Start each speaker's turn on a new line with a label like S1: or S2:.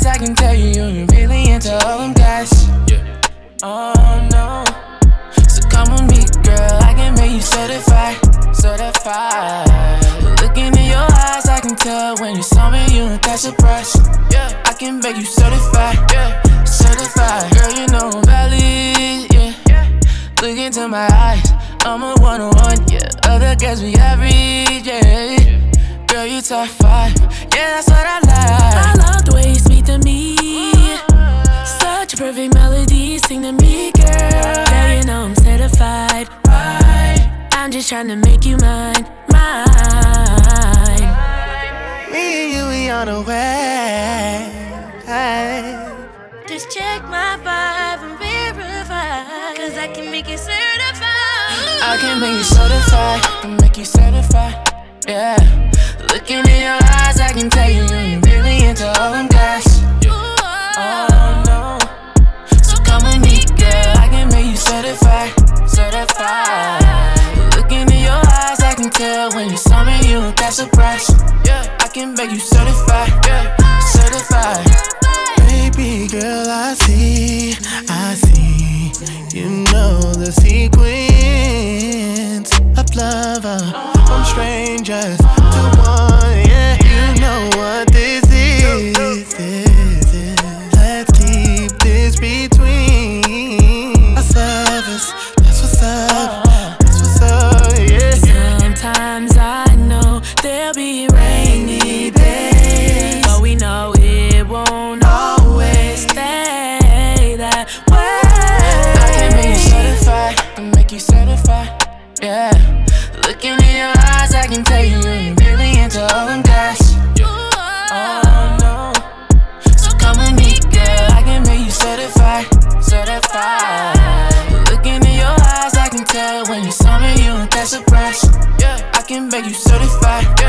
S1: eyes, I can tell you really into all them guys. Yeah. Oh no. So come with me, girl, I can make you certified. Looking in your eyes, I can tell when you saw me, you ain't that surprised. Yeah. I can make you certified. Yeah. Certified. Girl, you know I'm valid. Yeah. Look into my eyes, I'm a one-on-one. Yeah. Other girls be average. Yeah. Girl, you top 5. Yeah, that's what I like.
S2: I love the way you speak to me. Such a perfect melody, sing to me, girl. Yeah, you know I'm certified, right? I'm just trying to make you mine, mine.
S1: Me and you, we on the way.
S2: Just check my vibe and verify, 'cause I can make you certified.
S1: I can make you certified, can make you certified. Yeah. Looking in your eyes, I can tell you really into all them guys. Oh no. So come with me, girl, I can make you certified. Looking in your eyes, I can tell when you saw me, you ain't that surprised. Yeah, I can make you certified. Yeah, certified.
S3: Baby girl, I see. You know the sequence of love from strangers to one. Yeah, you know what this is. Let's keep this between ourselves. That's what's up. That's what's up. Yeah.
S2: Sometimes I know there'll be rainy days, but we know it won't always stay that way.
S1: I can make you certified, can make you certified. Yeah. Looking in your eyes, I can tell you really into all them guys. Oh no. So come with me, girl, I can make you certified. Looking in your eyes, I can tell when you saw me, you ain't that surprised. Yeah, I can make you certified.